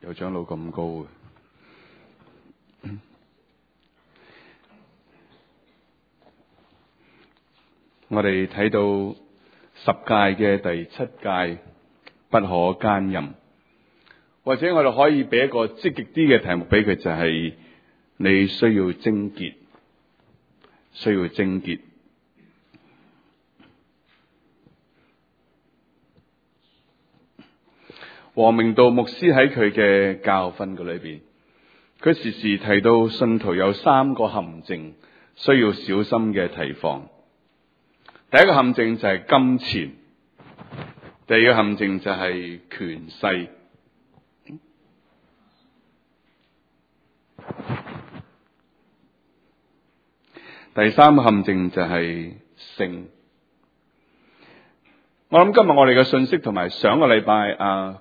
有長老咁高嘅。我哋睇到十誡嘅第七誡，不可奸淫。或者我哋可以俾一個積極啲嘅題目俾佢，就係你需要貞潔，需要貞潔。王明道牧師喺佢嘅教訓嘅裏邊，佢時時提到信徒有三個陷阱需要小心嘅提防。第一個陷阱就係金錢，第二個陷阱就係權勢，第三個陷阱就係性。我諗今日我哋嘅信息同埋上個禮拜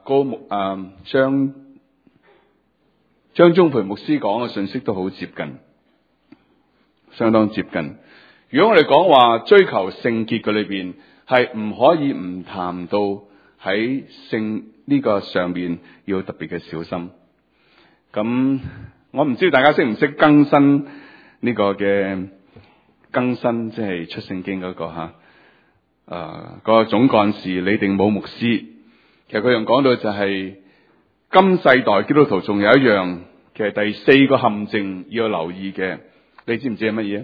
張忠培牧師講嘅信息都好接近，相當接近。如果我哋講話追求聖潔嘅裏邊，係唔可以唔談到喺性呢個上面要特別嘅小心。咁我唔知大家識唔識更新呢個嘅更新，即係出聖經嗰個吓。嗰個總幹事李定武牧師，其實佢仲講到就係今世代基督徒仲有一樣，其實第四個陷阱要留意嘅，你知唔知係乜嘢？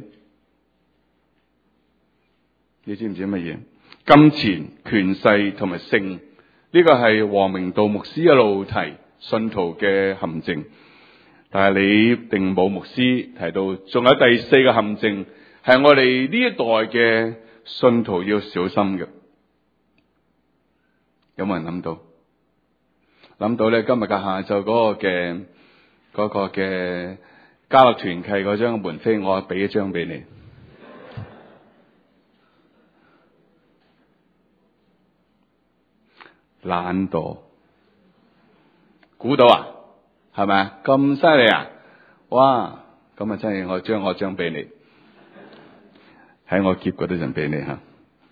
你知唔知係乜嘢？金錢、權勢同埋性，呢個係王明道牧師一路提信徒嘅陷阱。但係李定武牧師提到，仲有第四個陷阱，係我哋呢一代嘅信徒要小心嘅。有冇人諗到？諗到咧，今日嘅下晝嗰個嘅加勒團契嗰張門飛，我俾一張俾你。懶惰，估到啊？係咪啊？咁犀利啊？哇！咁啊真係我將我張俾你，喺我結嗰啲人俾你吓。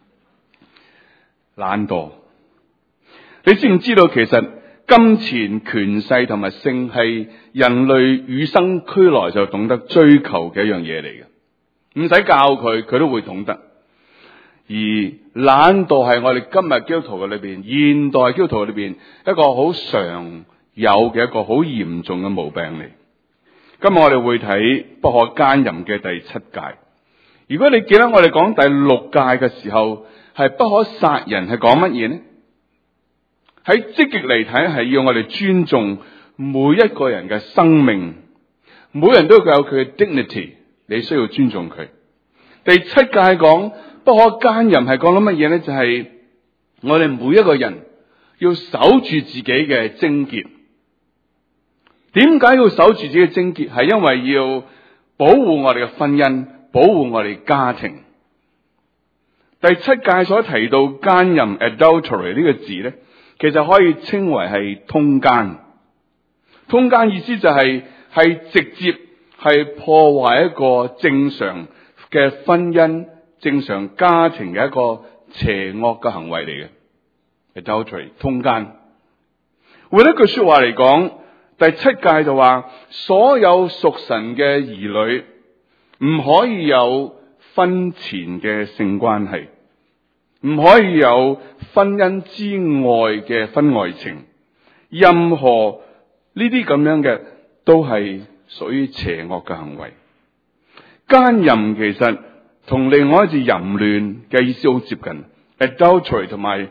懶惰，你知唔知道其實金錢、權勢同埋性係人類與生俱來就懂得追求嘅一樣嘢嚟嘅，唔使教佢，佢都會懂得。而懶惰係我哋今日基督徒嘅裏邊，現代基督徒裏邊一個好常有嘅一個好嚴重嘅毛病嚟。今日我哋會睇不可奸淫嘅第七誡。如果你記得我哋講第六誡嘅時候，係不可殺人，係講乜嘢呢？喺積極嚟睇，係要我哋尊重每一個人嘅生命，每人都有佢嘅 dignity， 你需要尊重佢。第七誡講不可奸淫，係講緊乜嘢呢？就係我哋每一個人要守住自己嘅貞潔。點解要守住自己嘅貞潔？係因為要保護我哋嘅婚姻，保護我哋家庭。第七誡所提到奸淫 adultery 呢個字呢，其實可以稱為係通姦。通姦意思就係直接係破壞一個正常嘅婚姻、正常家庭嘅一個邪惡嘅行為嚟嘅。adultery 通姦。換一句說話嚟講，第七誡就話所有屬神嘅兒女唔可以有婚前嘅性關係，唔可以有婚姻之外嘅婚外情，任何呢啲咁樣嘅都係屬於邪惡嘅行為。奸淫其實同另外一字淫亂嘅意思好接近 ，adultery 同埋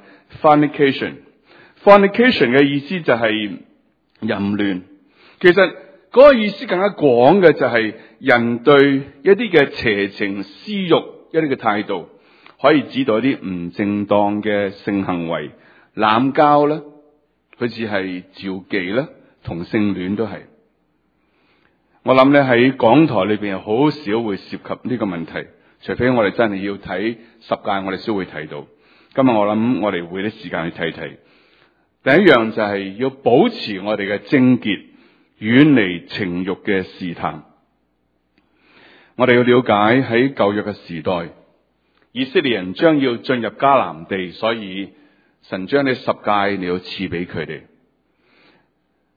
fornication。fornication 嘅意思就係淫亂，其實嗰個意思更加廣嘅就係人對一啲嘅邪情私欲一啲嘅態度，可以指到一啲唔正當嘅性行為，濫交啦，好似係召妓啦，同性戀都係。我諗咧喺講台裏邊好少會涉及呢個問題，除非我哋真係要睇十誡，我哋先會睇到。今日我諗我哋會啲時間去睇睇。第一樣就係要保持我哋嘅貞潔，遠離情欲嘅試探。我哋要了解喺舊約嘅時代，以色列人將要進入迦南地，所以神將呢十誡你要賜俾佢哋。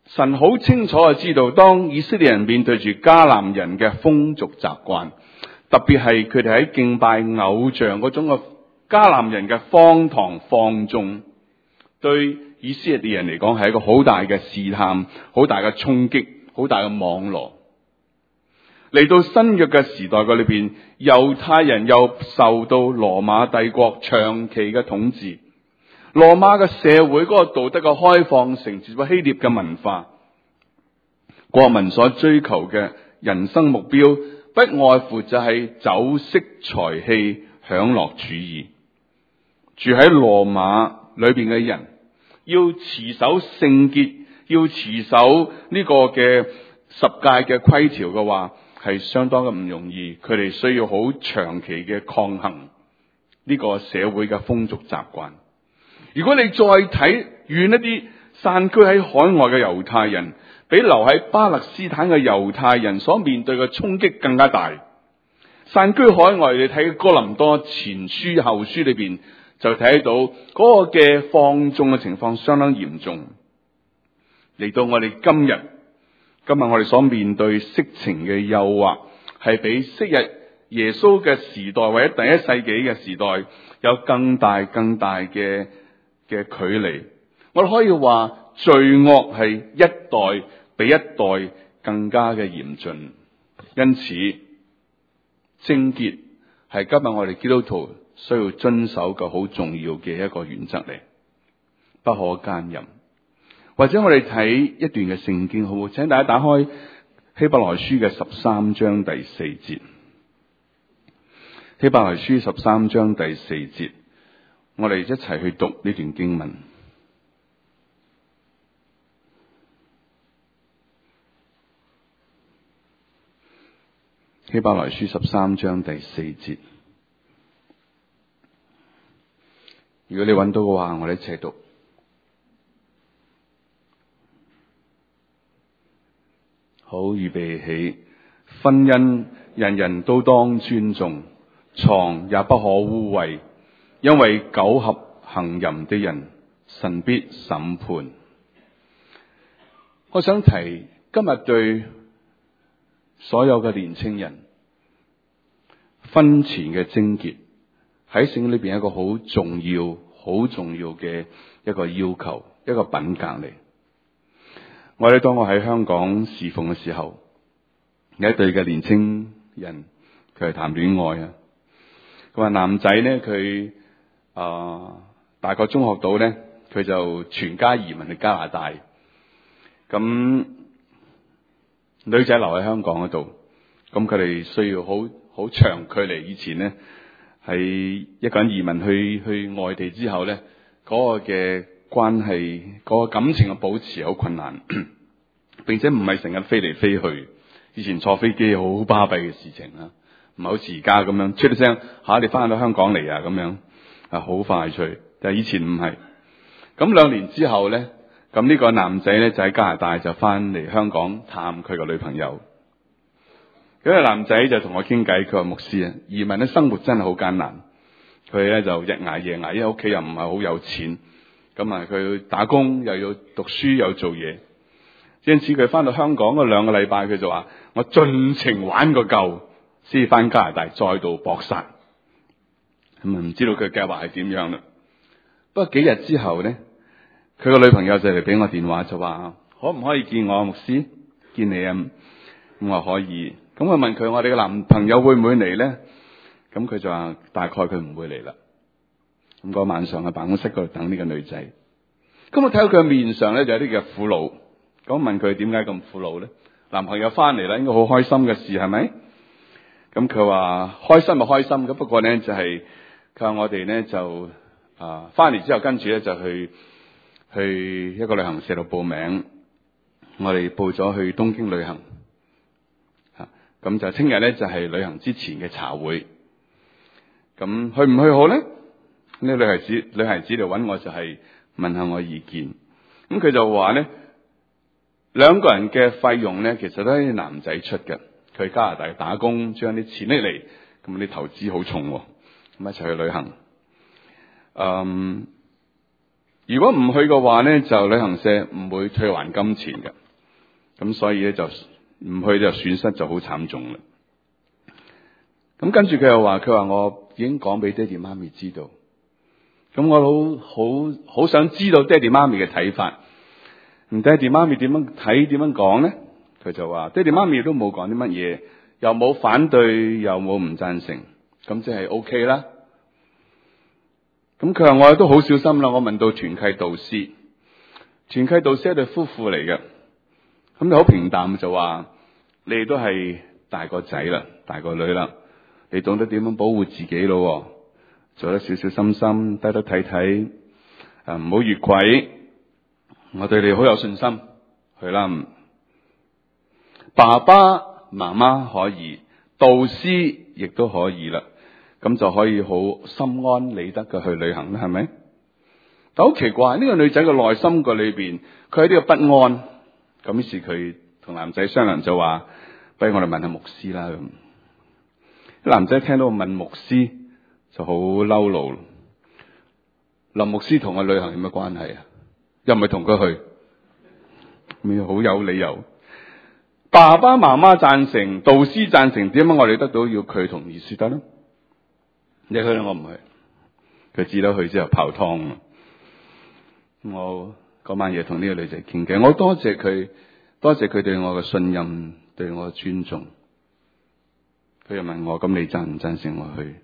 神好清楚嘅知道，當以色列人面對住迦南人嘅風俗習慣，特別係佢哋喺敬拜偶像嗰種嘅迦南人嘅荒唐放縱，對以色列人嚟講係一個好大嘅試探，好大嘅衝擊，好大嘅網羅。嚟到新約嘅時代嘅裏邊，猶太人又受到羅馬帝國長期嘅統治。羅馬嘅社會嗰個道德嘅開放，承接咗希臘嘅文化，國民所追求嘅人生目標，不外乎就係酒色財氣、享樂主義。住喺羅馬裏邊嘅人，要持守聖潔，要持守呢個嘅十誡嘅規條嘅話，係相當嘅唔容易。佢哋需要好長期嘅抗衡呢個社會嘅風俗習慣。如果你再睇遠一啲，散居喺海外嘅猶太人，比留喺巴勒斯坦嘅猶太人所面對嘅衝擊更加大。散居海外，你睇哥林多前書後書裏邊就睇到嗰個嘅放縱嘅情況相當嚴重。嚟到我哋今日我哋所面對色情嘅誘惑，係比昔日耶穌嘅時代或者第一世紀嘅時代有更大嘅距離。我哋可以話罪惡係一代比一代更加嘅嚴峻，因此貞潔係今日我哋基督徒需要遵守嘅好重要嘅一個原則嚟，不可奸淫。或者我哋睇一段嘅聖經好唔好？請大家打開希伯來書嘅13章第4節。希伯來書13章第4節，我哋一齊去讀呢段經文。希伯來書13章第4節，如果你揾到嘅話，我哋一齊讀。好，預備起。婚姻人人都當尊重，床也不可污穢，因為苟合行淫的人，神必審判。我想提今日對所有嘅年青人，婚前嘅貞潔喺聖經裏邊一個好重要嘅一個要求，一個品格嚟。當我喺香港侍奉嘅時候，有一對嘅年青人，佢係談戀愛啊。佢話男仔咧，佢大概中學到咧，佢就全家移民去加拿大。咁女仔留喺香港嗰度，咁佢哋需要好長距離。以前咧係一個人移民去外地之後咧，嗰個嘅關係，嗰個感情嘅保持好困難，並且唔係成日飛嚟飛去。以前坐飛機好巴閉嘅事情啦，唔係好似而家咁樣出啲聲吓，你翻到香港嚟啊咁樣啊，好快脆。但係以前唔係。咁2年之後咧，咁呢個男仔咧就喺加拿大就翻嚟香港探佢個女朋友。嗰個男仔就同我傾偈，佢話牧師啊，移民嘅生活真係好艱難。佢咧就日捱夜捱，因為屋企又唔係好有錢。咁啊，佢打工又要讀書又要做嘢，因此佢翻到香港嗰2個禮拜，佢就話我盡情玩個夠，先翻加拿大再度搏殺。咁啊，唔知道佢計劃係點樣啦。不過幾日之後咧，佢個女朋友就嚟俾我電話，就話可唔可以見我牧師？見你啊？咁我話可以。咁我問佢，我哋嘅男朋友會唔會嚟咧？咁佢就話大概佢唔會嚟啦。咁個晚上喺辦公室嗰度等呢個女仔。咁我睇到佢面上咧就有啲嘅苦惱。咁問佢點解咁苦惱咧？男朋友翻嚟啦，應該好開心嘅事係咪？咁佢話開心就開心，咁不過咧就係佢話我哋咧就翻嚟之後跟住咧就去一個旅行社度報名。我哋報咗去東京旅行。咁就聽日咧就係旅行之前嘅茶會。咁去唔去好咧？呢女孩子嚟揾我就係問下我意見。咁佢就話咧，2個人嘅費用咧其實都係男仔出嘅。佢加拿大打工，將啲錢拎嚟，咁啲投資好重，咁一齊去旅行。 如果唔去嘅話咧，就旅行社唔會退還金錢嘅。咁所以咧就唔去就損失就好慘重啦。咁跟住佢又話，我已經講俾爹哋媽咪知道。咁我好想知道爹哋媽咪嘅睇法。爹哋媽咪點樣睇點樣講咧？佢就話爹哋媽咪都冇講啲乜嘢，又冇反對，又冇唔贊成，咁即係 OK 啦。咁佢話我都好小心啦。我問到團契導師係一對夫婦嚟嘅，咁就好平淡就話你哋都係大個仔啦，大個女啦，你懂得點樣保護自己咯，做得小小心心，低低睇睇，唔好越軌。我對你好有信心，去啦。爸爸媽媽可以，導師亦都可以啦，咁就可以好心安理得嘅去旅行啦，係咪？但好奇怪，呢個女仔嘅內心個裏邊，佢有啲個不安。咁於是佢同男仔商量就話，不如我哋問下牧師啦。咁男仔聽到問牧師就好嬲怒。林牧師同我旅行有乜關係啊？又唔係同佢去，咪好有理由。爸爸媽媽贊成，導師贊成，點解我哋得到要佢同意先得咧？你去啦，我唔去。佢知道去之後泡湯。我嗰晚夜同呢個女仔傾偈，我多謝佢對我嘅信任，對我嘅尊重。佢又問我，咁你贊唔贊成我去？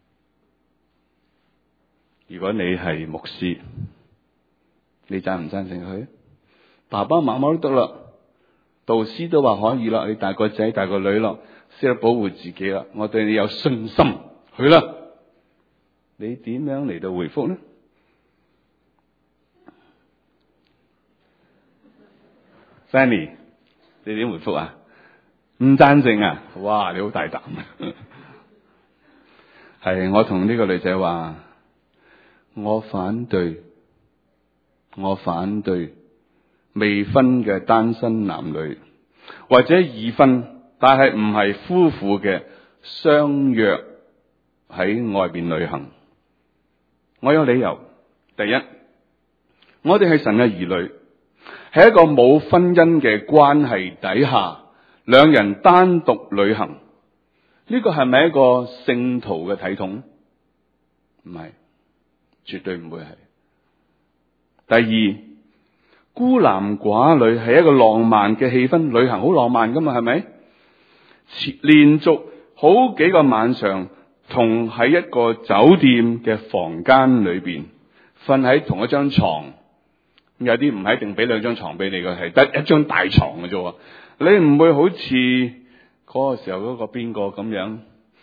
如果你係牧師，你贊唔贊成去？爸爸媽媽都得啦，導師都話可以啦，你大個仔大個女咯，識得保護自己啦，我對你有信心，去啦。你點樣嚟到回覆呢？Fanny， 你點回覆啊？唔贊成啊？哇，你好大膽啊！係我同呢個女仔話，我反對未婚嘅單身男女或者已婚但係唔係夫婦嘅相約喺外邊旅行。我有理由。第一，我哋係神嘅兒女，喺一個冇婚姻嘅關係底下，兩人單獨旅行，呢個係咪一個聖徒嘅體統？唔係，絕對唔會係。第二，孤男寡女係一個浪漫嘅氣氛，旅行好浪漫噶嘛，係咪？連續好幾個晚上同喺一個酒店嘅房間裏邊瞓喺同一張床，有啲唔係一定俾兩張床俾你嘅，係得一張大床嘅啫。你唔會好似嗰個時候嗰個邊個咁樣，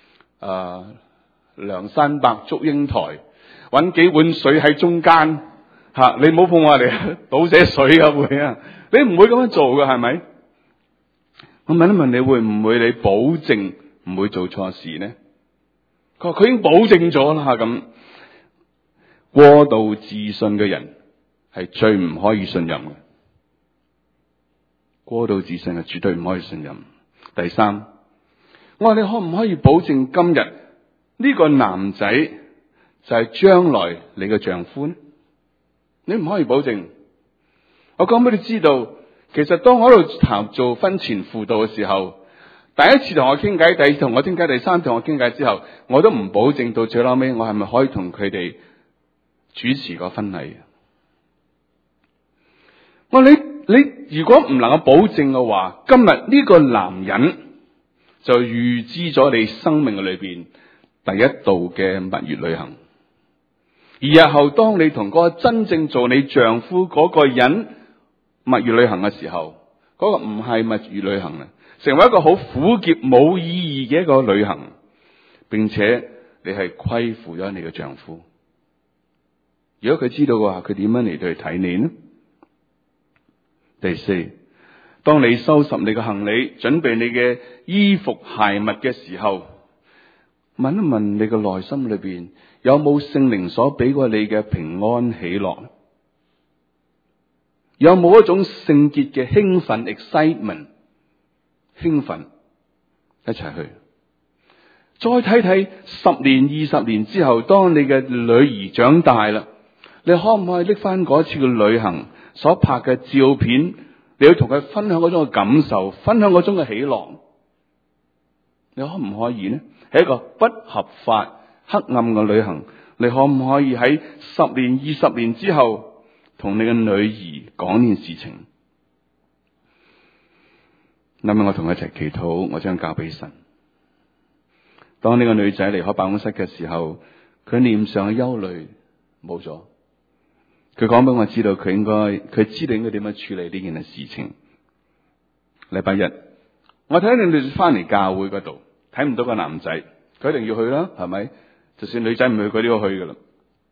梁山伯祝英台揾幾碗水喺中間吓，你唔好碰我嚟倒瀉水噶會啊！你唔會咁樣做嘅係咪？我問一問你，會唔會你保證唔會做錯事呢？佢話佢已經保證咗啦。咁過度自信嘅人係最唔可以信任嘅。過度自信係絕對唔可以信任。第三，我話你可唔可以保證今日呢個男仔就係將來你嘅丈夫呢？你唔可以保證。我講俾你知道，其實當我喺度做婚前輔導嘅時候，第一次同我傾偈，第二次同我傾偈，第三次同我傾偈之後，我都唔保證到最後尾我係咪可以同佢哋主持個婚禮。我話你如果唔能夠保證嘅話，今日呢個男人就預知咗你生命嘅裏邊第一度嘅蜜月旅行。而日後當你同嗰個真正做你丈夫嗰個人蜜月旅行嘅時候，嗰個唔係蜜月旅行啦，成為一個好苦澀冇意義嘅一個旅行，並且你係虧負咗你嘅丈夫。如果佢知道嘅話，佢點樣嚟到去睇你呢？第四，當你收拾你嘅行李，準備你嘅衣服鞋襪嘅時候，問一問你嘅內心裏邊有冇聖靈所俾過你嘅平安喜樂？有冇一種聖潔嘅興奮 excitement 興奮一齊去？再睇睇10年、20年之後，當你嘅女兒長大啦， 你可唔可以拎翻嗰次嘅旅行所拍嘅照片，你要同佢分享嗰種嘅感受，分享嗰種嘅喜樂？你可唔可以呢？係一個不合法黑暗嘅旅行，你可唔可以喺10年、20年之後同你嘅女兒講呢件事情？諗我同佢一齊祈禱，我將交俾神。當呢個女仔離開辦公室嘅時候，佢臉上嘅憂慮冇咗。佢講俾我知道，佢知道應該點樣處理呢件嘅事情。禮拜日，我睇你哋翻嚟教會嗰度，睇唔到個男仔，佢一定要去啦，係咪？就算女仔唔去，佢都要去噶啦。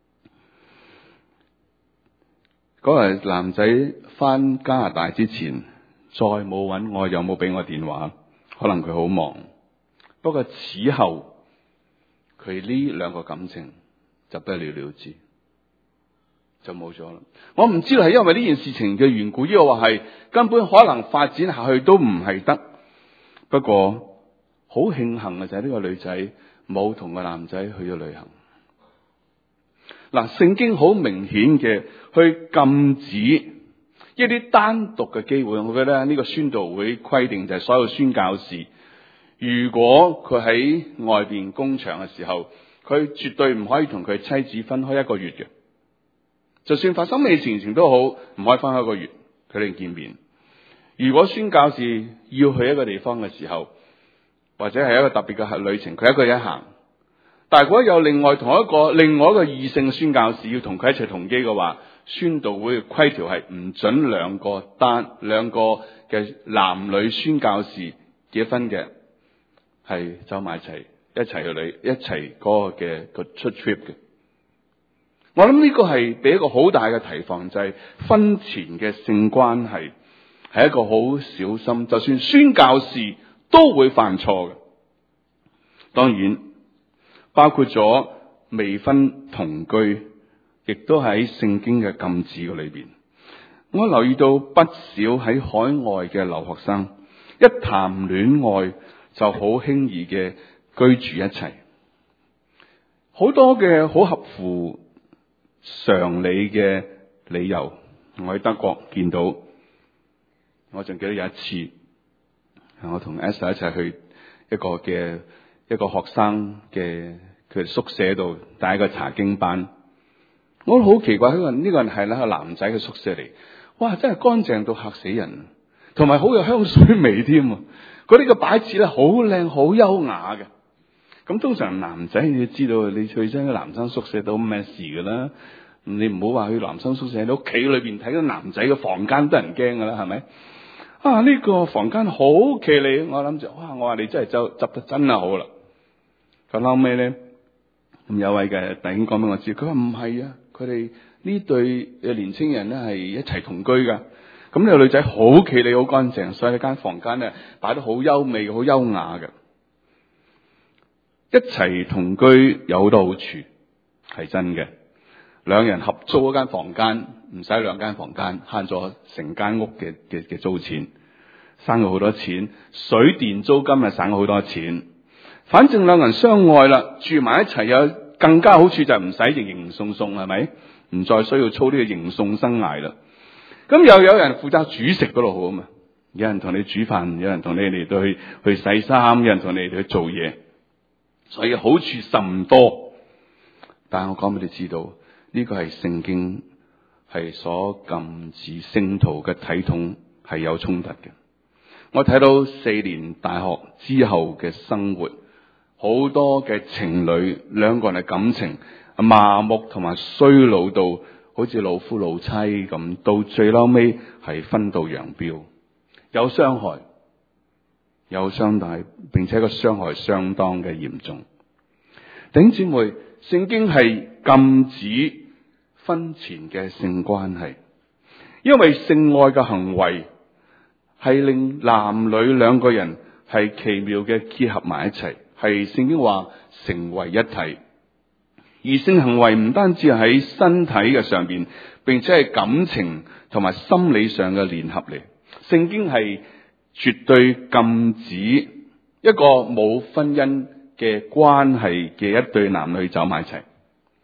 嗰日男仔翻加拿大之前，再冇揾我，又冇俾我電話，可能佢好忙。不過此後，佢呢兩個感情就不了了之，就冇咗啦。我唔知道係因為呢件事情嘅緣故，抑或係根本可能發展下去都唔係得。不過好慶幸嘅就係呢個女仔冇同個男仔去咗旅行。嗱，聖經好明顯嘅去禁止一啲單獨嘅機會。我覺得呢個宣道會規定就係所有宣教士，如果佢喺外邊工場嘅時候，佢絕對唔可以同佢妻子分開1個月嘅。就算發生咩事情都好，唔可以分開1個月，佢哋見面。如果宣教士要去一個地方嘅時候，或者係一個特別嘅旅程，佢一個人行。但係如果有另外一個異性宣教士要同佢一齊同機嘅話，宣道會嘅規條係唔准兩個嘅男女宣教士結婚嘅係走埋一齊嗰個出 trip 嘅。我諗呢個係俾一個好大嘅提防，就係婚前嘅性關係係一個好小心，就算宣教士都會犯錯嘅。當然包括咗未婚同居，亦都喺聖經嘅禁止嘅裏邊。我留意到不少喺海外嘅留學生，一談戀愛就好輕易嘅居住一齊，好多嘅好合乎常理嘅理由。我喺德國見到，我仲記得有一次，我同 Esther 一齊去一個學生嘅佢哋宿舍度帶一個查經班。我好奇怪，呢個人係一個男仔嘅宿舍嚟，哇！真係乾淨到嚇死人，同埋好有香水味添。嗰啲嘅擺設咧好靚好優雅嘅。咁通常男仔你知道，你去親個男生宿舍都咩事噶啦？你唔好話去男生宿舍，喺屋企裏邊睇到男仔嘅房間都人驚噶啦，係咪？啊！呢個房間好企理，我諗住哇！我話你真係執得真係好啦。咁後尾咧，咁有位嘅弟兄講俾我知，佢話唔係啊，佢哋呢對嘅年青人咧係一齊同居噶。咁呢個女仔好企理好乾淨，所以呢間房間咧擺得好優美好優雅嘅。一齊同居有好多好處，係真嘅。兩人合租一間房間，唔使2間房間，慳咗成間屋嘅租錢，省咗好多錢。水電租金啊省咗好多錢。反正兩人相愛啦，住埋一齊有更加好處就係唔使迎送送，係咪？唔再需要操呢個迎送生涯啦。咁又有人負責煮食嗰度好啊嘛，有人同你煮飯，有人同你哋到去洗衫，有人同你哋去做嘢，所以好處甚多。但係我講俾你知道，呢個係聖經係所禁止聖徒嘅體統係有衝突嘅。我睇到4年大學之後嘅生活，好多嘅情侶兩個人嘅感情麻木同埋衰老到好似老夫老妻咁，到最嬲尾係分道揚鑣，有傷害，有傷大，並且個傷害相當嘅嚴重。弟兄姊妹，聖經係禁止婚前嘅性關係，因為性愛嘅行為係令男女兩個人係奇妙嘅結合埋一齊，係聖經話成為一體。而性行為唔單止喺身體嘅上邊，並且係感情同埋心理上嘅聯合嚟。聖經係絕對禁止一個冇婚姻嘅關係嘅一對男女走埋一齊。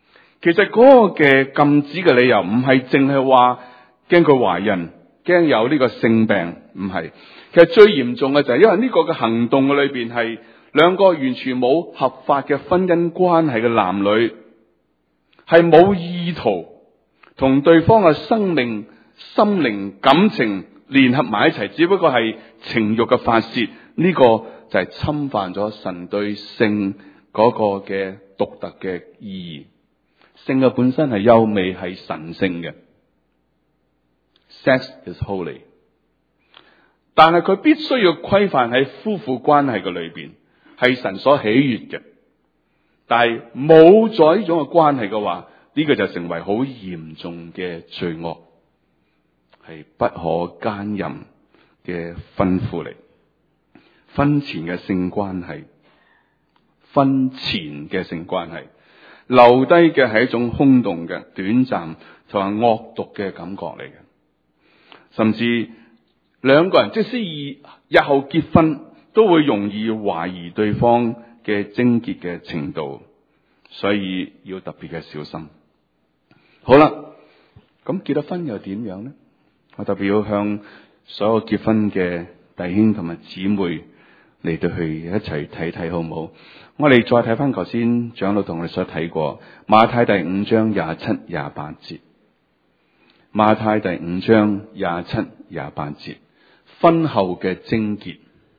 其實嗰個嘅禁止嘅理由唔係淨係話驚佢懷孕，驚有呢個性病，唔係。其實最嚴重嘅就係因為呢個嘅行動嘅裏邊係兩個完全冇合法嘅婚姻關係嘅男女，係冇意圖同對方嘅生命、心靈、感情聯合埋一齊，只不過係情慾嘅發洩。呢個就係侵犯咗神對性嗰個嘅獨特嘅意義。性嘅本身係優美，係神聖嘅。Sex is holy， 但係佢必須要規範喺夫婦關係嘅裏邊，係神所喜悅嘅。但係冇咗呢種嘅關係嘅話，呢個就成為好嚴重嘅罪惡，係不可奸淫嘅吩咐嚟。婚前嘅性關係，婚前嘅性關係留低嘅係一種空洞嘅、短暫同埋惡毒嘅感覺嚟嘅。甚至兩個人即使日後結婚，都會容易懷疑對方嘅貞潔嘅程度，所以要特別嘅小心。好啦，咁結咗婚又點樣呢？我特別要向所有結婚嘅弟兄同埋姊妹嚟到去一齊睇睇，好唔好？我哋再睇翻頭先長老同我哋所睇過馬太第5章27、28節。馬太第5章27、28節，婚後嘅貞潔。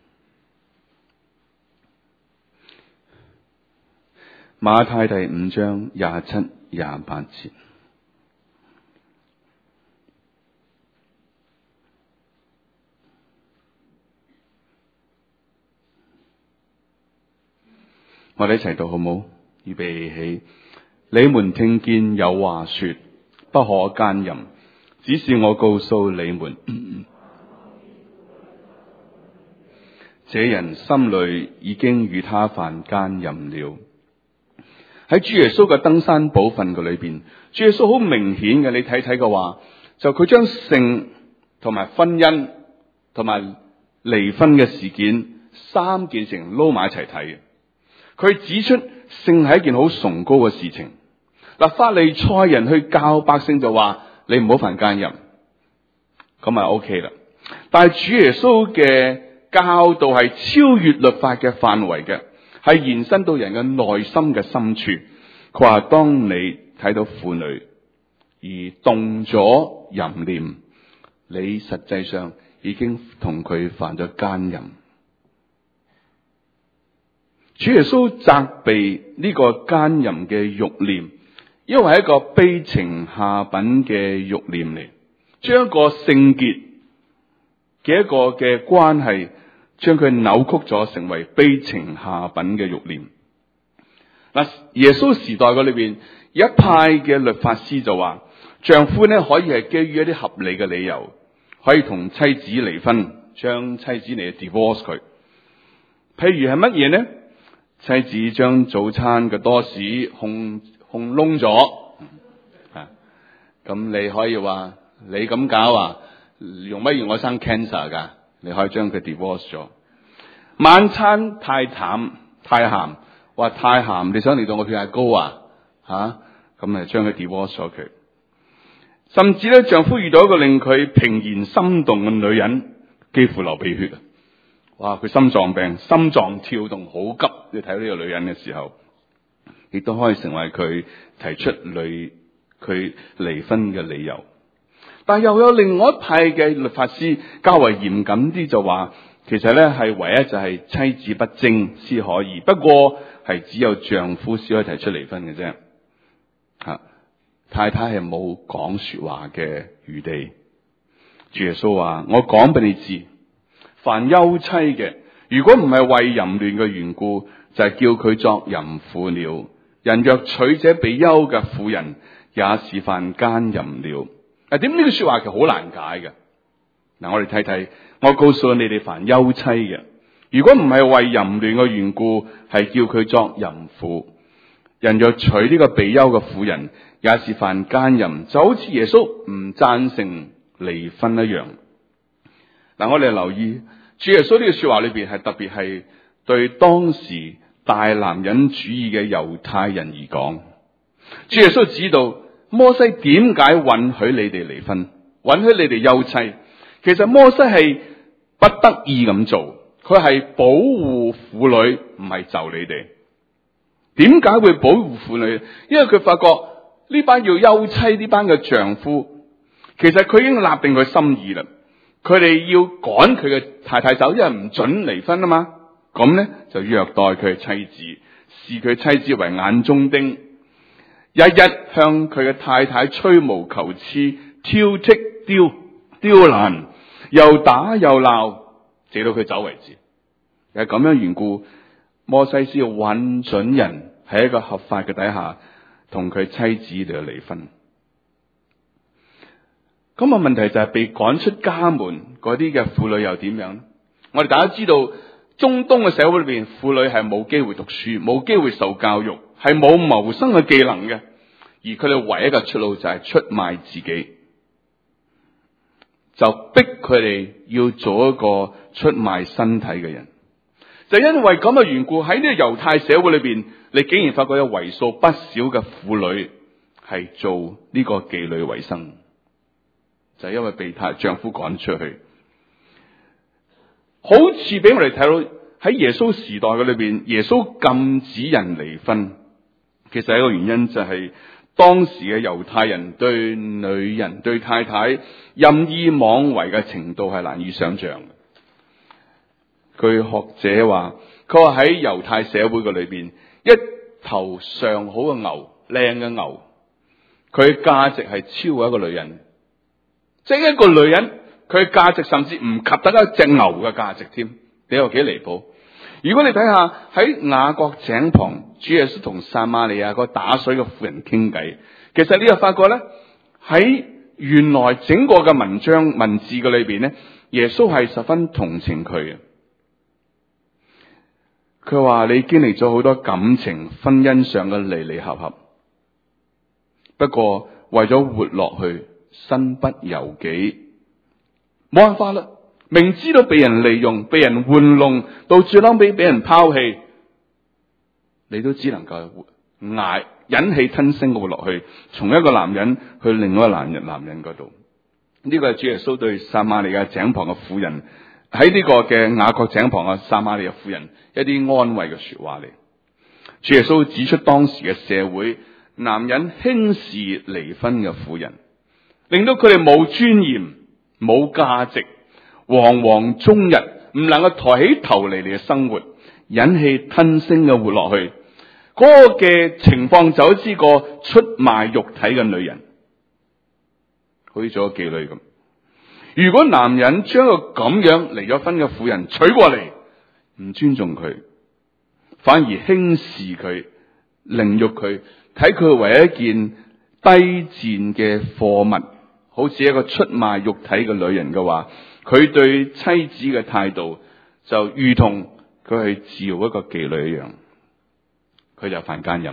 馬太第5章27、28節。我哋一齊讀好唔好？預備起。你們聽見有話說，不可奸淫，只是我告訴你們，這人心裏已經與他犯奸淫了。喺主耶穌嘅登山寶訓嘅裏邊，主耶穌好明顯嘅，你睇睇嘅話，就佢將性同埋婚姻同埋離婚嘅事件三件事撈埋一齊睇嘅。佢指出性係一件好崇高嘅事情。嗱，法利賽人去教百姓就話你唔好犯奸淫，咁咪 OK 啦。但係主耶穌嘅教導係超越律法嘅範圍嘅，係延伸到人嘅內心嘅深處。佢話當你睇到婦女而動咗淫念，你實際上已經同佢犯咗奸淫。主耶穌責備呢個奸淫嘅慾念，因為係一個卑情下品嘅慾念嚟，將一個聖潔嘅一個嘅關係，將佢扭曲咗成為卑情下品嘅慾念。嗱，耶穌時代嘅裏邊有一派嘅律法師就話，丈夫咧可以係基於一啲合理嘅理由，可以同妻子離婚，將妻子嚟 divorce 佢。譬如係乜嘢呢？妻子將早餐嘅多士烘燶咗，咁你可以話你咁搞啊，用乜嘢我生 cancer 噶？你可以將佢 divorce 咗。晚餐太淡太鹹，話太鹹，你想令到我血壓高啊？咁咪將佢 divorce 咗佢。甚至咧，丈夫遇到一個令佢怦然心動嘅女人，幾乎流鼻血啊！哇！佢心臟病，心臟跳動好急。你睇到呢個女人嘅時候，亦都可以成為佢提出佢離婚嘅理由。但又有另外一派嘅律法師較為嚴謹啲，就話其實咧係唯一就係妻子不貞先可以，不過係只有丈夫先可以提出離婚嘅啫。太太係冇講說話嘅餘地。主耶穌話：我講俾你知，凡休妻嘅，如果唔係為淫亂嘅緣故，就係叫佢作淫婦了。人若娶這被休嘅婦人，也是犯奸淫了。點呢句說話其實好難解嘅。我哋睇睇，我告訴你哋，凡休妻嘅，如果唔係為淫亂嘅緣故，係叫佢作淫婦。人若娶呢個被休嘅婦人，也是犯奸淫，就好似耶穌唔贊成離婚一樣。我哋留意主耶穌呢句說話裏邊係特別係對當時大男人主義嘅猶太人而講。 主耶穌知道摩西點解允許你哋離婚，允許你哋休妻。其實摩西係不得已咁做，佢係保護婦女，唔係就你哋。點解會保護婦女？因為佢發覺呢班要休妻呢班嘅丈夫，其實佢已經立定佢心意啦。佢哋要趕佢嘅太太走，因為唔准離婚啊嘛。咁咧就虐待佢嘅妻子，視佢妻子為眼中釘，日日向佢嘅太太吹毛求疵、挑剔、刁難，又打又鬧，直到佢走為止。係咁樣緣故，摩西先要允准人喺一個合法嘅底下同佢妻子嚟離婚。咁個問題就係被趕出家門嗰啲嘅婦女又點樣呢？我哋大家知道，中東嘅社會裏邊，婦女係冇機會讀書，冇機會受教育，係冇謀生嘅技能嘅，而佢哋唯一嘅出路就係出賣自己，就逼佢哋要做一個出賣身體嘅人。就因為咁嘅緣故，喺呢個猶太社會裏邊，你竟然發覺有為數不少嘅婦女係做呢個妓女為生，就係因為被丈夫趕出去。好似俾我哋睇到喺耶穌時代嘅裏邊，耶穌禁止人離婚，其實一個原因就係當時嘅猶太人對女人、對太太任意妄為嘅程度係難以想象嘅。據學者話，佢話喺猶太社會嘅裏邊，一頭上好嘅牛、靚嘅牛，佢價值係超過一個女人，即係一個女人，佢價值甚至唔及得一隻牛嘅價值添。你話幾離譜？如果你睇下喺雅各井旁，主耶穌同撒瑪利亞個打水嘅婦人傾偈，其實你又發覺咧，喺原來整個嘅文字嘅裏邊咧，耶穌係十分同情佢嘅。佢話你經歷咗好多感情、婚姻上嘅離離合合，不過為咗活落去，身不由己，冇辦法啦。明知道被人利用、被人玩弄，到最後尾俾人拋棄，你都只能夠捱，忍氣吞聲嘅活落去，從一個男人去另外一個男人嗰度。呢個係主耶穌對撒瑪利亞井旁嘅婦人，喺呢個嘅雅各井旁嘅撒瑪利亞婦人一啲安慰嘅說話嚟。主耶穌指出當時嘅社會，男人輕視離婚嘅婦人，令到佢哋冇尊嚴、冇價值，惶惶終日，唔能夠抬起頭嚟嘅生活，忍氣吞聲嘅活落去。嗰個嘅情況就好似個出賣肉體嘅女人，好似做個妓女咁。如果男人將個咁樣離咗婚嘅婦人娶過嚟，唔尊重佢，反而輕視佢、凌辱佢，睇佢為一件低賤嘅貨物，好似一個出賣肉體嘅女人嘅話，佢對妻子嘅態度就如同佢去召一個妓女一樣，佢就犯奸淫。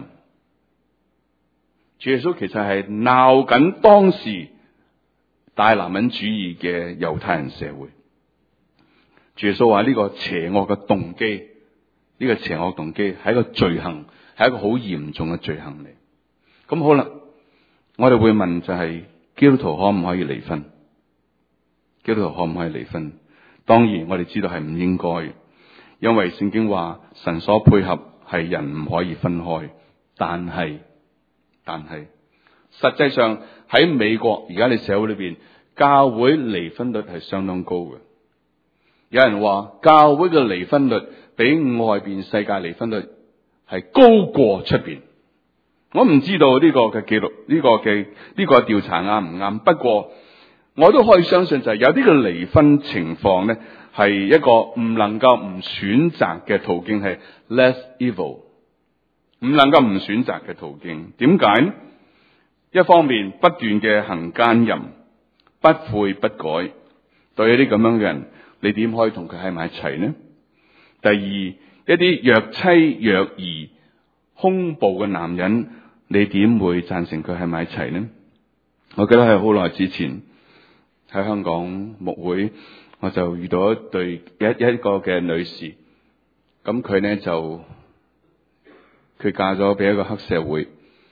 主耶穌其實係鬧緊當時大男人主義嘅猶太人社會。主耶穌話呢個邪惡嘅動機，呢個邪惡動機係一個罪行，係一個好嚴重嘅罪行嚟。咁好啦，我哋會問就係基督徒可唔可以離婚？基督徒可唔可以離婚？當然我哋知道係唔應該，因為聖經話神所配合係人唔可以分開。但係實際上喺美國而家嘅社會裏邊，教會離婚率係相當高嘅。有人話教會嘅離婚率比外邊世界離婚率係高過出邊。我唔知道呢個嘅記錄，呢個調查啱唔啱？不過我都可以相信就係有啲嘅離婚情況咧，係一個唔能夠唔選擇嘅途徑，係 less evil， 唔能夠唔選擇嘅途徑。點解呢？一方面不斷嘅行奸淫，不悔不改，對一啲咁樣嘅人，你點可以同佢喺埋一齊呢？第二，一啲虐妻虐兒、兇暴嘅男人，你點會贊成佢喺埋一齊呢？我記得喺好耐之前喺香港牧會，我就遇到一個嘅女士，咁佢嫁咗俾一個黑社會，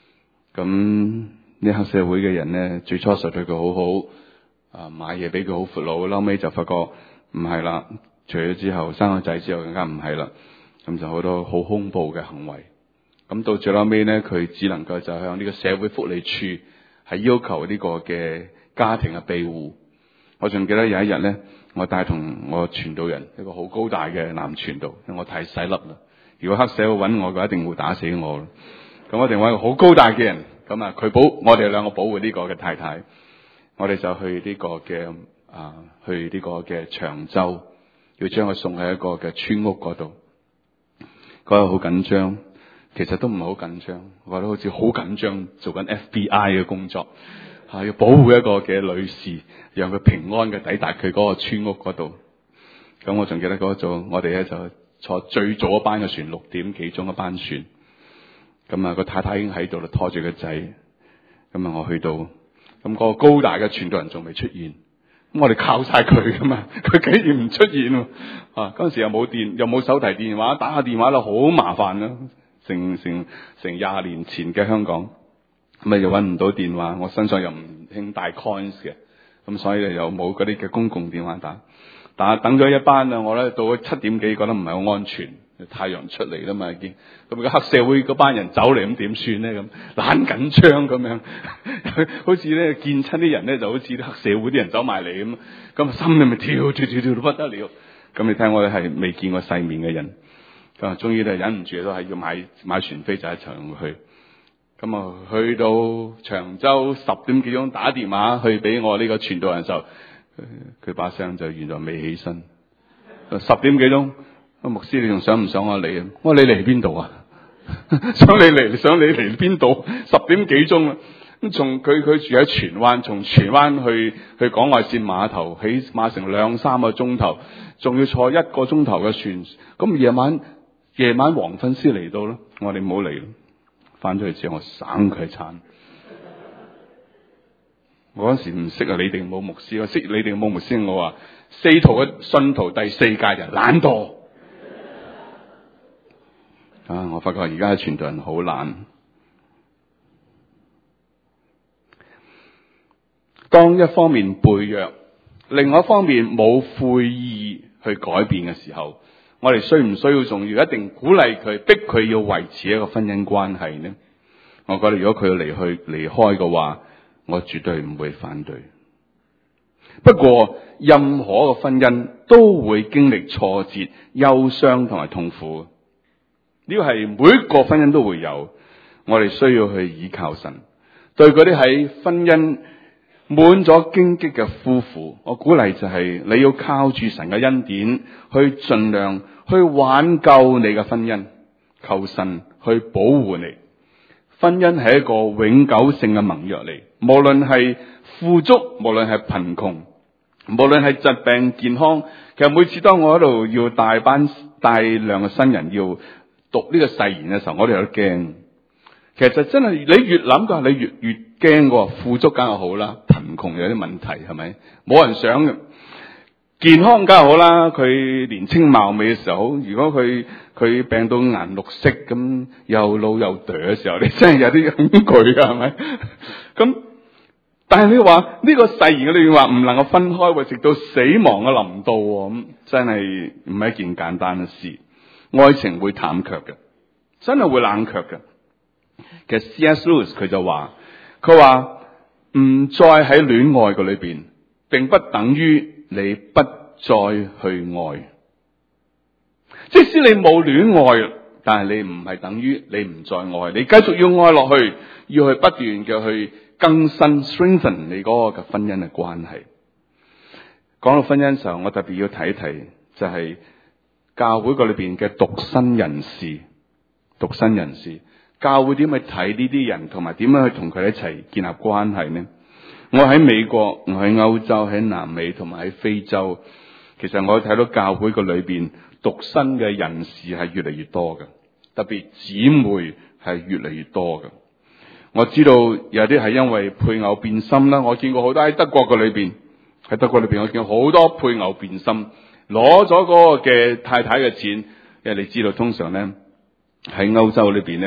咁呢黑社會嘅人咧，最初實對佢好好，買嘢俾佢好闊佬，後尾就發覺唔係啦，除咗之後生個仔之後更加唔係啦，咁就好多好恐怖嘅行為。咁到最後尾咧，佢只能夠就向呢個社會福利處係要求呢個嘅家庭嘅庇護。我仲記得有一日咧，我帶同我傳道人一個好高大嘅男傳道，因為我太細粒啦。如果黑社會揾我嘅，一定會打死我。咁我一定揾一個好高大嘅人，咁啊佢我哋兩個保護呢個嘅太太。我哋就去呢個嘅去呢個嘅長洲，要將佢送喺一個嘅村屋嗰度。嗰日好緊張，其實都唔係好緊張，我覺得好似好緊張，做緊 FBI 嘅工作，要保護一個嘅女士，讓佢平安嘅抵達佢嗰個村屋嗰度。咁我仲記得嗰組，我哋咧就坐最早一班嘅船，6點幾鐘一班船。咁啊個太太已經喺度啦，拖住個仔。咁啊我去到，咁嗰個高大嘅傳道人仲未出現。咁我哋靠晒佢噶嘛，佢竟然唔出現喎！嗰陣時又冇電，又冇手提電話，打下電話啦，好麻煩啦。成20年前嘅香港，咁又搵唔到電話，我身上又唔興帶 coins 嘅，咁所以又冇嗰啲嘅公共電話打。但係等咗一班啦，我咧到咗7點幾，覺得唔係好安全，太陽出嚟啦嘛已經。咁個黑社會嗰班人走嚟，咁點算咧？咁懶緊張咁樣，好似咧見親啲人咧，就好似啲黑社會啲人走埋嚟咁心裏咪跳到不得了。咁你睇我哋係未見過世面嘅人，咁終於都係忍唔住，都係要買船飛就一齊去。咁啊去到長洲10點幾鐘打電話去俾我呢個傳道人時候，佢把聲就原來未起身。10點幾鐘，牧師你仲想唔想我嚟？我話你嚟邊度啊？想你嚟邊度？10點幾鐘啦。咁從佢住喺荃灣，從荃灣去港外線碼頭，起碼成2-3個鐘頭，仲要坐1個鐘頭嘅船。咁夜晚黃昏先嚟到咯。我哋唔好嚟，翻咗去之後我省佢一餐。我嗰時唔識啊，你哋冇牧師，我識你哋冇牧師。我話4徒嘅信徒第4屆就懶惰。我發覺而家嘅傳道人好懶。當一方面背約，另外一方面冇悔意去改變嘅時候，我哋需唔需要仲要一定鼓勵佢，逼佢要維持一個婚姻關係呢？我覺得如果佢要離開嘅話，我絕對唔會反對。不過任何一個婚姻都會經歷挫折、憂傷同埋痛苦，呢個係每一個婚姻都會有。我哋需要去依靠神。對嗰啲喺婚姻滿咗荊棘嘅夫婦，我鼓勵就係你要靠住神嘅恩典，去盡量去挽救你嘅婚姻，求神去保護你。婚姻係一個永久性嘅盟約嚟，無論係富足，無論係貧窮，無論係疾病健康。其實每次當我喺度要大量嘅新人要讀呢個誓言嘅時候，我哋有啲驚。其實真係你越諗嘅，你越驚嘅。富足梗係好啦，貧窮有啲問題係咪？冇人想嘅。健康梗係好啦，佢年青貌美嘅時候，如果佢病到顏綠色咁，又老又嗲嘅時候，你真係有啲恐懼噶，係咪？咁但係你話呢個誓言嘅裏面話唔能夠分開，直到死亡嘅臨到，咁真係唔係一件簡單嘅事。愛情會淡卻嘅，真係會冷卻嘅。其實 C.S. Lewis 佢就話，佢話唔再喺戀愛嘅裏邊，並不等於你不再去愛。即使你冇戀愛，但係你唔係等於你唔再愛，你繼續要愛落去，要去不斷嘅去更新 strengthen 你嗰個嘅婚姻嘅關係。講到婚姻嘅時候，我特別要提一提，就係教會個裏邊嘅獨身人士，教會點去睇呢啲人，同埋點樣去同佢一齊建立關係呢？我喺美國，我喺歐洲，喺南美同埋喺非洲，其實我睇到教會個裏邊獨身嘅人士係越嚟越多嘅，特別姊妹係越嚟越多嘅。我知道有啲係因為配偶變心啦，我見過好多喺德國個裏邊，我見好多配偶變心，攞咗嗰個嘅太太嘅錢，因為你知道通常咧喺歐洲裏邊咧，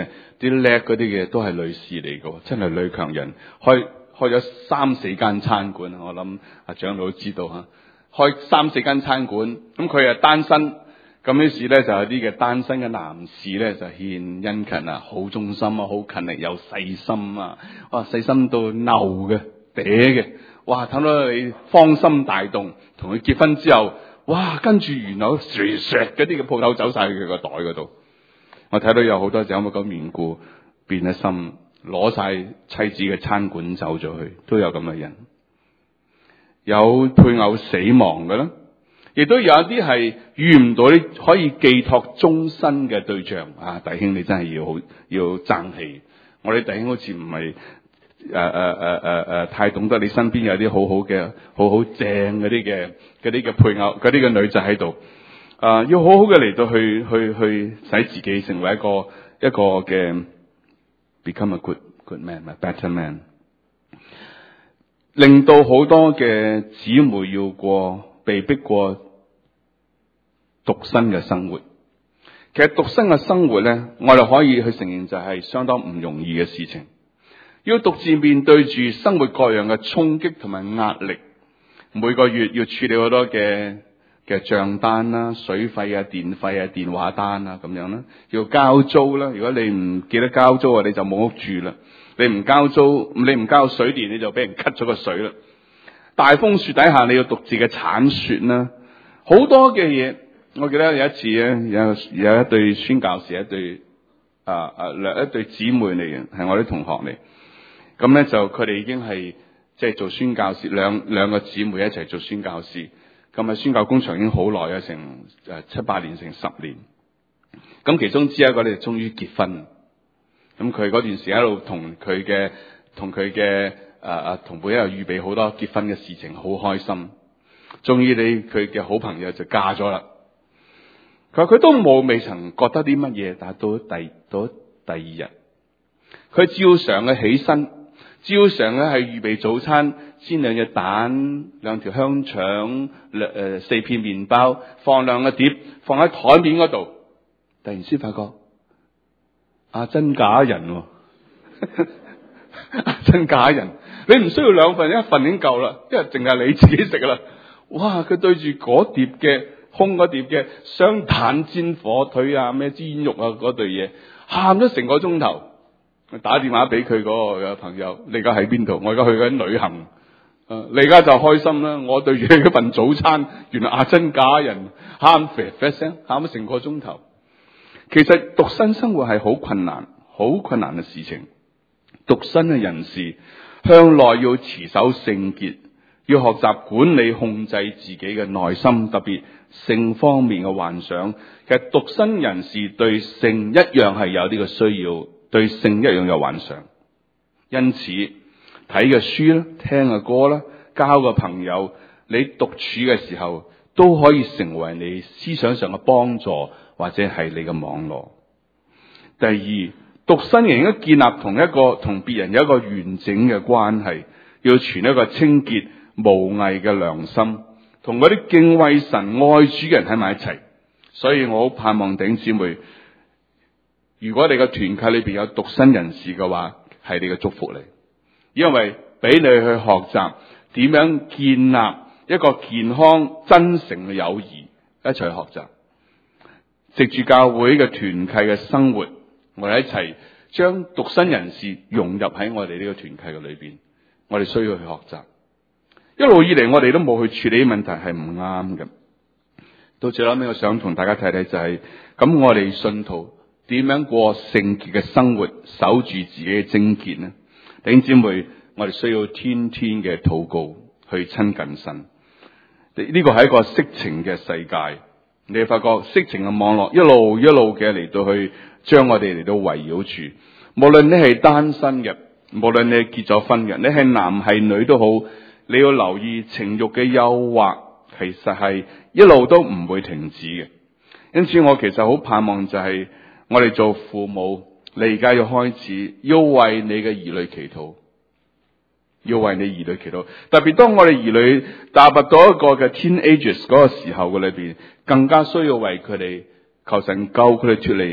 啲叻嗰啲嘅都係女士嚟嘅，真係女強人，開咗3-4間餐館，我諗阿長老都知道吓，開3-4間餐館，咁佢係單身，咁於是咧就有啲嘅單身嘅男士咧就獻殷勤啊，好忠心啊，好勤力又細心啊，哇細心到漏嘅嗲嘅，哇睇到你芳心大動，同佢結婚之後，哇跟住原來嗰啲嘅鋪頭走晒去佢個袋嗰度，我睇到有好多就咁嘅緣故變咗心，攞晒妻子嘅餐館走咗去，都有咁嘅人，有配偶死亡嘅啦。亦都有一啲係遇唔到啲可以寄託終身嘅對象啊！弟兄你真係要爭氣，我哋弟兄好似唔係太懂得你身邊有啲好正嗰啲嘅配偶，嗰啲嘅女仔喺度要好好嘅嚟到去使自己成為一個嘅 become a good man a better man， 令到好多嘅姊妹要被逼過獨身嘅生活。其實獨身嘅生活咧，我哋可以去承認就係相當唔容易嘅事情。要獨自面對住生活各樣嘅衝擊同埋壓力，每個月要處理好多嘅賬單啦、水費啊、電費啊、電話單啊咁樣啦，要交租啦。如果你唔記得交租啊，你就冇屋住啦。你唔交租，你唔交水電，你就俾人 cut 咗個水啦。大風雪底下，你要獨自嘅鏟雪啦，好多嘅嘢。我記得有一次咧，有一對宣教士，一對姊妹嚟嘅，係我啲同學嚟。咁咧就佢哋已經係即係做宣教士，兩個姊妹一齊做宣教士。咁啊，宣教工場已經好耐啊，成7-8年，成10年。咁其中之一個咧，終於結婚。咁佢嗰段時間喺度同佢嘅同輩喺度預備好多結婚嘅事情，好開心。終於佢嘅好朋友就嫁咗啦。佢話佢都未曾覺得啲乜嘢，但係到第二日，佢照常嘅起身，照常嘅係預備早餐，煎2隻蛋、2條香腸、4片麵包，放2個碟，放喺台面嗰度。突然先發覺，真假人，真假人，你唔需要2份，1份已經夠啦，因為淨係你自己食啦。哇！佢對住嗰碟嘅空嗰碟嘅雙蛋煎火腿啊，咩煎肉啊嗰對嘢，喊咗成個鐘頭。打電話俾佢嗰個朋友，你而家喺邊度？我而家去緊旅行。你而家就開心啦！我對住你嗰份早餐，原來真假人，喊啡啡聲，喊咗成個鐘頭。其實獨身生活係好困難嘅事情。獨身嘅人士向來要持守聖潔，要學習管理控制自己嘅內心，特別性方面嘅幻想。其實獨身人士對性一樣係有呢個需要，對性一樣有幻想。因此睇嘅書啦，聽嘅歌啦，交嘅朋友，你獨處嘅時候都可以成為你思想上嘅幫助，或者係你嘅網絡。第二，獨身人應該建立同別人有一個完整嘅關係，要存一個清潔無偽嘅良心，同嗰啲敬畏神愛主嘅人喺埋一齊。所以我好盼望弟兄姊妹，如果你嘅團契裏邊有獨身人士嘅話，係你嘅祝福嚟，因為俾你去學習點樣建立一個健康真誠嘅友誼，一齊去學習。藉住教會嘅團契嘅生活，我哋一齊將獨身人士融入喺我哋呢個團契嘅裏邊。我哋需要去學習。一路以嚟我哋都冇去處理問題，係唔啱嘅。到最後尾，我想同大家睇睇就係，咁我哋信徒點樣過聖潔嘅生活，守住自己嘅貞潔呢？弟兄姊妹，我哋需要天天嘅禱告去親近神。呢個係一個色情嘅世界，你發覺色情嘅網絡一路嘅嚟到去將我哋嚟到圍繞住。無論你係單身嘅，無論你係結咗婚嘅，你係男係女都好，你要留意情慾嘅誘惑，其實係一路都唔會停止嘅。因此我其實好盼望就係我哋做父母，你而家要開始要為你嘅兒女祈禱，要為你兒女祈禱。特別當我哋兒女踏入到一個嘅 teenagers 嗰個時候嘅裏邊，更加需要為佢哋求神救佢哋脫離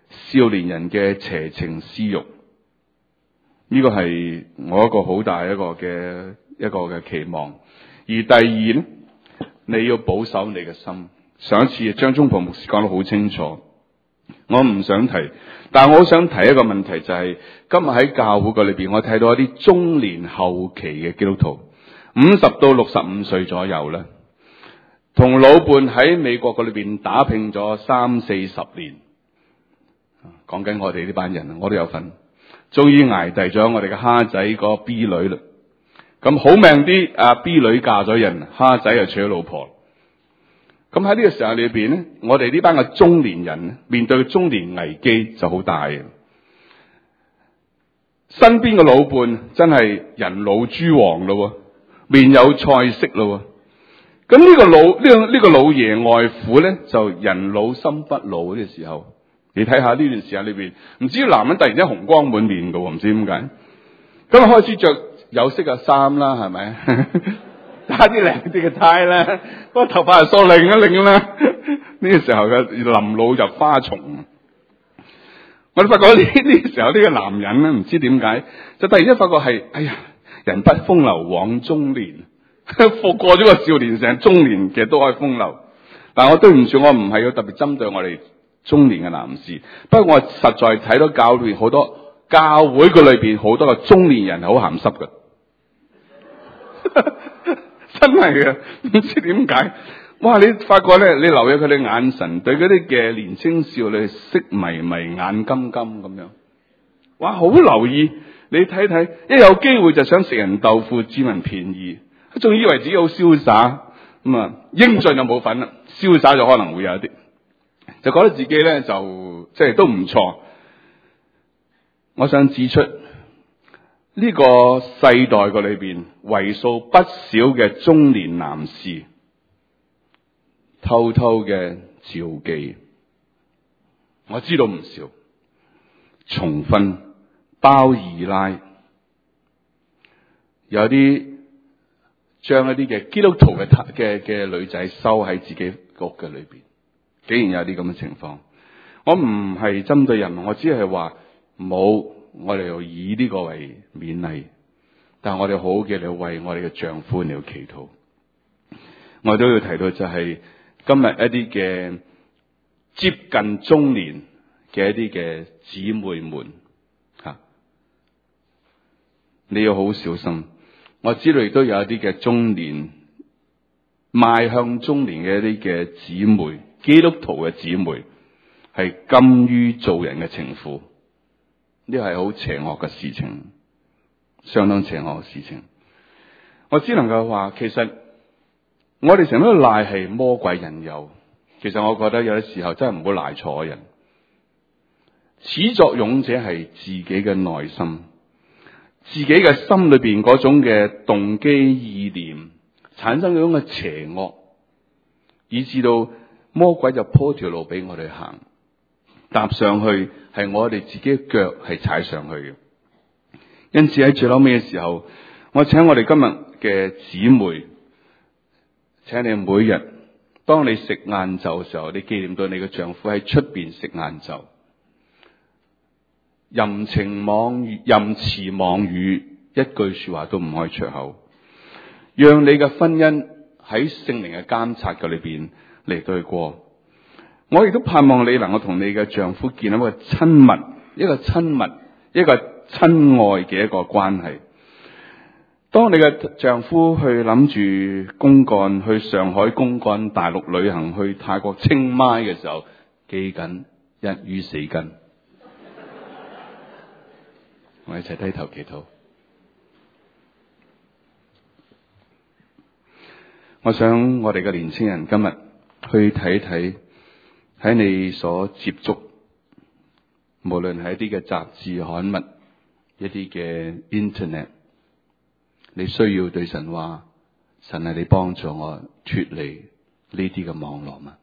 少年人嘅邪情私欲。呢個係我一個好大一個嘅期望。而第二咧，你要保守你嘅心。上一次張忠僕牧師講得好清楚，我唔想提，但係我好想提一個問題，就係今日喺教會裏邊，我睇到一啲中年後期嘅基督徒，50到65歲左右咧，同老伴喺美國裏邊打拼咗30-40年，講緊我哋呢班人，我都有份，終於捱第咗我哋嘅蝦仔個 B 女啦。咁好命啲，B 女嫁咗人，蝦仔又娶咗老婆。咁喺呢個時候裏邊咧，我哋呢班嘅中年人面對中年危機就好大嘅。身邊嘅老伴真係人老珠黃咯，面有菜色咯。咁呢個老爺外父咧，就人老心不老呢個時候，你睇下呢段時間裏邊，唔知男人突然間紅光滿面嘅，唔知點解。咁開始着有色嘅衫啦，係咪？打啲靚啲嘅呔啦，個頭髮又梳擰一擰啦。呢個時候嘅臨老入花叢，我哋發覺呢個時候呢個男人咧，唔知點解就突然間發覺係，哎呀，人不風流枉中年，過咗個少年成中年，其實都可以風流。但係我對唔住，我唔係要特別針對我哋中年嘅男士，不過我實在睇到教會好多教會嘅裏邊好多個中年人係好鹹濕嘅。真係嘅，唔知點解。哇！你發覺咧，你留意佢哋眼神，對嗰啲嘅年青少女色迷迷、眼金金咁樣。哇！好留意，你睇睇，一有機會就想食人豆腐，佔人便宜，仲以為自己好瀟灑。咁啊，英俊就冇份啦，瀟灑就可能會有一啲，就覺得自己咧就即係都唔錯。我想指出。呢個世代嘅裏邊，為數不少嘅中年男士偷偷嘅召妓，我知道唔少，重婚、包二奶，有啲將一啲嘅基督徒嘅女仔收喺自己屋嘅裏邊，竟然有啲咁嘅情況。我唔係針對人，我只係話冇。我哋要以呢個為勉勵，但係我哋好嘅嚟為我哋嘅丈夫嚟祈禱。我都要提到就係今日一啲嘅接近中年嘅一啲嘅姊妹們吓，你要好小心。我知道亦都有一啲嘅中年邁向中年嘅一啲嘅姊妹，基督徒嘅姊妹係甘於做人嘅情婦。呢個係好邪惡嘅事情，相當邪惡嘅事情。我只能夠話，其實我哋成日都賴係魔鬼引誘，其實我覺得有啲時候真係唔好賴錯人。始作俑者係自己嘅內心，自己嘅心裏邊嗰種嘅動機意念產生嗰種嘅邪惡，以至到魔鬼就鋪條路俾我哋行。踏上去係我哋自己嘅腳係踩上去嘅，因此喺最後尾嘅時候，我請我哋今日嘅姊妹，請你每日當你食晏晝嘅時候，你紀念到你嘅丈夫喺出邊食晏晝，淫詞妄語一句說話都唔可以出口，讓你嘅婚姻喺聖靈嘅監察嘅裏邊嚟對過。我亦都盼望你能夠同你嘅丈夫建立一個親密、一個親愛嘅一個關係。當你嘅丈夫去諗住公幹，去上海公幹、大陸旅行、去泰國清邁嘅時候，記緊一於死根。我哋一齊低頭祈禱。我想我哋嘅年輕人今日去睇睇。喺你所接觸，無論係一啲嘅雜誌刊物，一啲嘅 internet， 你需要對神話，神係你幫助我脫離呢啲嘅網絡嘛？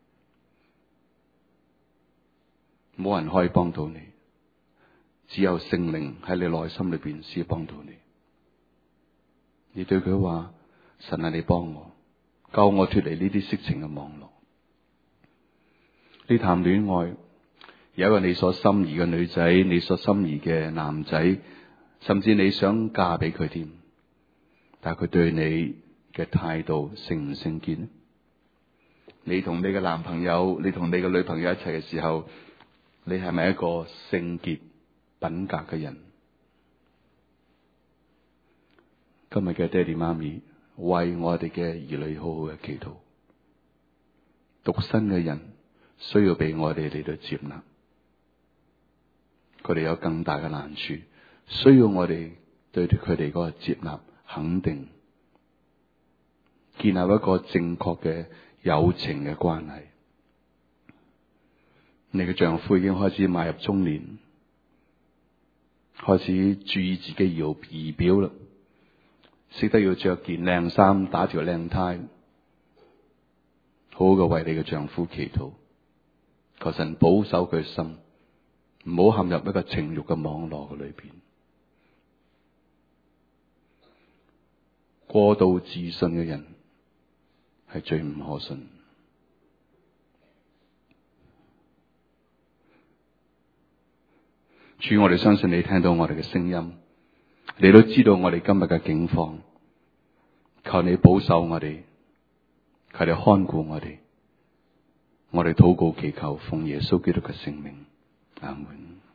冇人可以幫到你，只有聖靈喺你內心裏邊先幫到你。你對佢話，神係你幫我，救我脫離呢啲色情嘅網絡。呢談戀愛， 有一個你所心儀嘅女仔，你所心儀嘅男仔，甚至你想嫁俾佢添，但係佢對你嘅態度聖唔聖潔呢？你同你嘅男朋友，你同你嘅女朋友一齊嘅時候，你係咪一個聖潔品格嘅人？今日嘅爹哋媽咪為我哋嘅兒女好好嘅祈禱。獨身嘅人需要俾我哋嚟到接納，佢哋有更大嘅難處，需要我哋對佢哋嗰個接納、肯定，建立一個正確嘅友情嘅關係。你嘅丈夫已經開始邁入中年，開始注意自己儀表啦，識得要着件靚衫，打條靚呔，好好嘅為你嘅丈夫祈禱，求神保守佢心，唔好陷入一個情慾嘅網絡嘅裏邊。過度自信嘅人係最唔可信。主，我哋相信你聽到我哋嘅聲音，你都知道我哋今日嘅境況，求你保守我哋，求你看顧我哋，我哋禱告祈求奉耶穌基督嘅聖名，阿門。